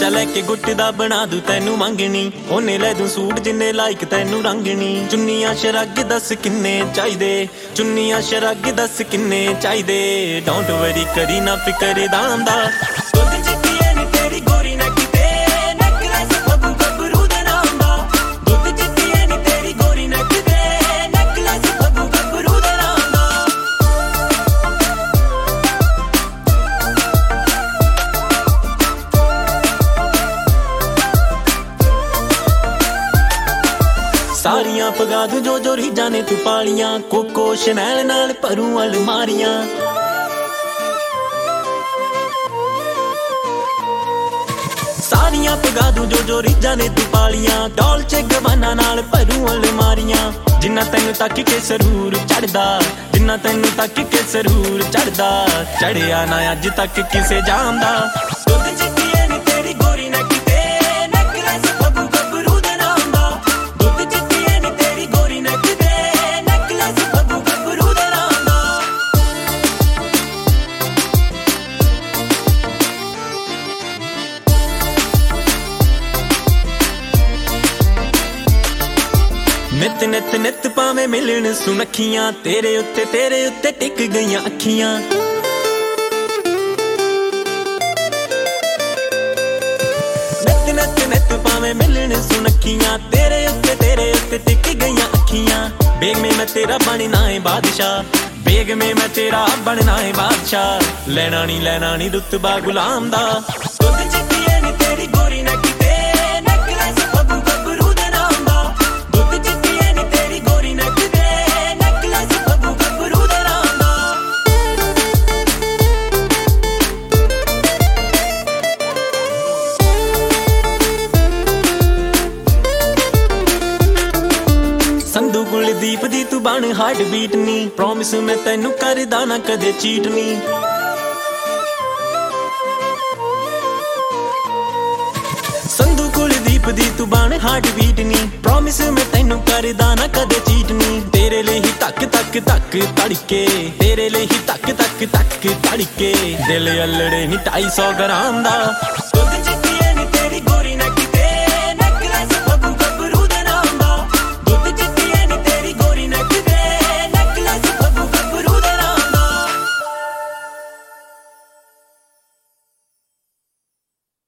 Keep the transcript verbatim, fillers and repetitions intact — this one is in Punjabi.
ਬੱਚਾ ਲੈ ਕੇ ਗੁੱਟ ਦਾ ਬਣਾ ਦੂ ਤੈਨੂੰ ਮੰਗਣੀ, ਉਹਨੇ ਲੈ ਦੂ ਸੂਟ ਜਿੰਨੇ ਲਾਇਕ ਤੈਨੂੰ ਰੰਗਣੀ। ਚੁੰਨੀਆਂ ਸ਼ਰਗ ਦੱਸ ਕਿੰਨੇ ਚਾਹੀਦੇ, ਚੁੰਨੀਆਂ ਸ਼ਰਗ ਦੱਸ ਕਿੰਨੇ ਚਾਹੀਦੇ। ਡੋਂਟ ਵਰੀ ਕਰੀ ਨਾ ਫਿਕਰ ਦਾਮ ਦਾ, ਦੁੱਧ ਚਿੱਟੀ ਐ ਨੀ ਤੇਰੀ ਗੋਰੀ ਨਾ ਕਿਤੇ, ਨੈਕਲੈਸ ਬੱਬੂ ਗੱਭਰੂ ਦੇ ਨਾਮ ਦਾ। ਦੁੱਧ ਚਿੱਟੀ ਐ ਨੀ ਤੇਰੀ ਗੋਰੀ ਨਾ ਕਿਤੇ, ਨੈਕਲੈਸ ਬੱਬੂ ਗੱਭਰੂ ਦੇ ਨਾਮ ਦਾ। ਸਾਰੀਆਂ ਪਗਾ ਦੂ ਜੋ ਜੋ ਰੀਝਾਂ ਨੇ ਤੂੰ ਪਾਲੀਆਂ, ਕੋਕੋ ਸ਼ਨੈਲ ਨਾਲ ਭਰੂ ਅਲਮਾਰੀਆਂ। ਸਾਰੀਆਂ ਪਗਾ ਦੂ ਜੋ ਜੋ ਰੀਝਾਂ ਨੇ ਤੂੰ ਪਾਲੀਆਂ, ਡੋਲਚੇ ਗਵਾਨਾ ਨਾਲ ਭਰੂ ਅਲਮਾਰੀਆਂ। ਜਿੰਨਾ ਤੈਨੂੰ ਤੱਕ ਕੇ ਸਰੂਰ ਚੜਦਾ, ਜਿੰਨਾ ਤੈਨੂੰ ਤੱਕ ਕੇ ਸਰੂਰ ਚੜਦਾ, ਚੜਿਆ ਨਾ ਅੱਜ ਤੱਕ ਕਿਸੇ ਜਾਮ ਦਾ। ਦੁੱਧ ਚਿੱਟੀ ਐ ਨੀ ਤੇਰੀ ਗੋਰੀ ਨਾ ਕਿਤੇ, ਨੈਕਲੈਸ ਬੱਬੂ ਗੱਭਰੂ ਦੇ ਨਾਮ ਦਾ। ਦੁੱਧ ਚਿੱਟੀ ਐ ਨੀ ਤੇਰੀ ਗੋਰੀ ਨਾ ਕਿਤੇ, ਨੈਕਲੈਸ ਬੱਬੂ ਗੱਭਰੂ ਦੇ ਨਾਮ ਦਾ। ਨਿਤ ਨਿਤ ਨਿਤ ਭਾਵੇਂ ਮਿਲਣ ਸੁਨੱਖੀਆਂ, ਤੇਰੇ ਉੱਤੇ ਤੇਰੇ ਉੱਤੇ ਟਿਕ ਗਈਆਂ ਅੱਖੀਆਂ। ਨਿਤ ਨਿਤ ਨਿਤ ਭਾਵੇਂ ਮਿਲਣ ਸੁਨੱਖੀਆਂ, ਤੇਰੇ ਉੱਤੇ ਤੇਰੇ ਉੱਤੇ ਟਿਕ ਗਈਆਂ ਅੱਖੀਆਂ। ਬੇਗ ਮੇ ਮੈਂ ਤੇਰਾ ਬਣਨਾ ਏ ਬਾਦਸ਼ਾਹ, ਬੇਗ ਮੇ ਮੈਂ ਤੇਰਾ ਬਣਨਾ ਏ ਬਾਦਸ਼ਾਹ। ਲੈਣਾ ਨੀ ਲੈਣਾ ਨੀ ਰੁਤਬਾ ਗੁਲਾਮ ਦਾ। ਦੁੱਧ ਚਿੱਟੀ ਐ ਨੀ ਤੇਰੀ ਗੋਰੀ ਨਾ ਕਿਤੇ, ਨੈਕਲੈਸ ਬੱਬੂ ਗੱਭਰੂ ਦੇ ਨਾਮ ਦਾ। ਦੁੱਧ ਚਿੱਟੀ ਐ ਨੀ ਤੇਰੀ ਗੋਰੀ ਨਾ ਕਿਤੇ, ਨੈਕਲੈਸ ਬੱਬੂ ਗੱਭਰੂ ਦੇ ਨਾਮ ਦਾ। ਸੰਧੂ ਕੁਲਦੀਪ ਦੀ ਤੂੰ ਬਣ ਹਾਰਟ ਬੀਟ ਨੀ, ਪ੍ਰੋਮਿਸ ਮੈਂ ਤੈਨੂੰ ਕਰਦਾ ਨਾ ਕਦੇ ਚੀਟ ਨੀ। ਸੰਧੂ ਕੁਲਦੀਪ ਦੀ ਤੂੰ ਬਣ ਹਾਰਟ ਬੀਟ ਨੀ, ਪ੍ਰੋਮਿਸ ਮੈਂ ਤੈਨੂੰ ਕਰਦਾ ਨਾ ਕਦੇ ਚੀਟ ਨੀ। ਤੇਰੇ ਲਈ ਹੀ ਤੱਕ ਤੱਕ ਤੱਕ ਤੜਕੇ, ਤੇਰੇ ਲਈ ਹੀ ਤੱਕ ਤੱਕ ਤੱਕ ਤੜਕੇ। ਦਿਲ ਅਲੜੇ ਨੀ ਢਾਈ ਸੌ ਗ੍ਰਾਮ ਦਾ।